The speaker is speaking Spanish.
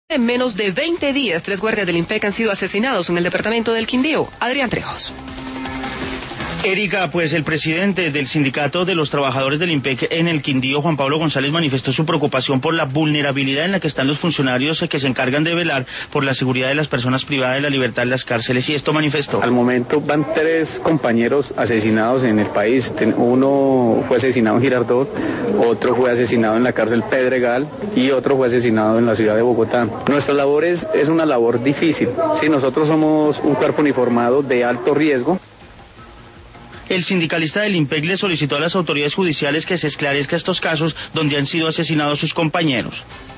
En menos de 20 días, 3 guardias del IMPEC han sido asesinados en el departamento del Quindío. Adrián Trejos. Erika, pues el presidente del sindicato de los trabajadores del IMPEC en el Quindío, Juan Pablo González, manifestó su preocupación por la vulnerabilidad en la que están los funcionarios que se encargan de velar por la seguridad de las personas privadas de la libertad en las cárceles, y esto manifestó. Al momento van 3 compañeros asesinados en el país. Uno fue asesinado en Girardot, otro fue asesinado en la cárcel Pedregal y otro fue asesinado en la ciudad de Bogotá. Nuestra labor es una labor difícil. Sí, nosotros somos un cuerpo uniformado de alto riesgo. El sindicalista del IMPEC le solicitó a las autoridades judiciales que se esclarezca estos casos donde han sido asesinados sus compañeros.